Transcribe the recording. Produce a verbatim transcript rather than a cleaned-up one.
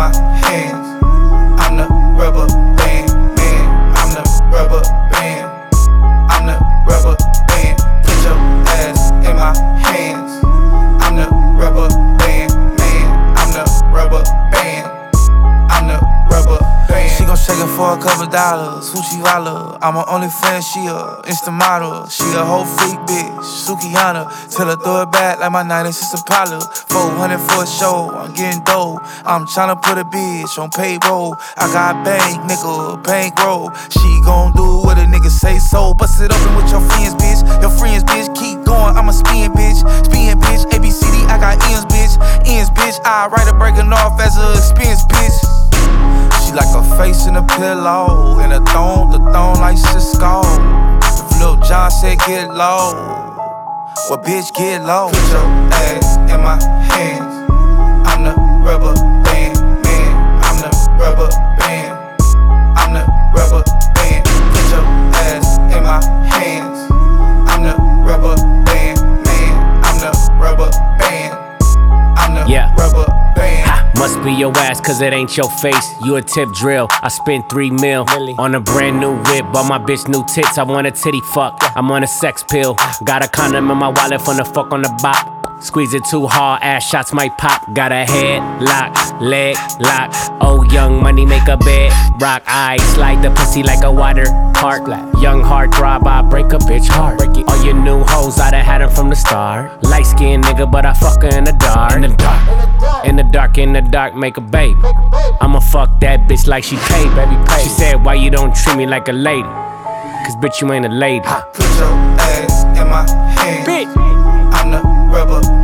my hands. I'm the rubber band, man. I'm the rubber band. I'm the rubber band. Put your ass in my hands. I'm the rubber band, man. I'm the rubber band. I'm the rubber band. She gon' shake it for a couple dollars. Who she holler? I'm her only fan, she a Insta model. She a whole freak bitch, Sukihana. Tell her throw it back like my ninety-six Impala. four hundred for a show, I'm getting dough. I'm tryna put a bitch on payroll. I got bank, nigga, bankroll. She gon' do what a nigga say so. Bust it open with your friends, bitch. Your friends, bitch, keep going, I'm a spin, bitch. Spin, bitch, A B C D, I got M's, bitch. M's, bitch, I write a breaking off as a expense, bitch. She like a face in a pillow, and a thong, the thong like Cisco. If Lil John said get low, well bitch get low. Put your ass in my hands. I'm the rubber band, man. I'm the rubber band. I'm the rubber band. Put your ass in my hands. I'm the rubber band, man. I'm the rubber band. I'm the yeah. rubber band. Ha, must be your ass, cause it ain't your face. You a tip drill. I spent three mil really? on a brand new whip. Bought my bitch new tits. I want a titty fuck. I'm on a sex pill. Got a condom in my wallet from the fuck on the bop. Squeeze it too hard, ass shots might pop. Got a head lock, leg lock. Oh, young money make a bed rock. I slide the pussy like a water park. Young heart throb, I break a bitch heart. All your new hoes, I done had them from the start. Light skinned nigga, but I fuck her in the dark. In the dark, in the dark, in the dark, make a baby. I'ma fuck that bitch like she paid, baby. Pay. She said, why you don't treat me like a lady? Cause bitch, you ain't a lady. Put your ass in my hand. Bitch. I'm the rubber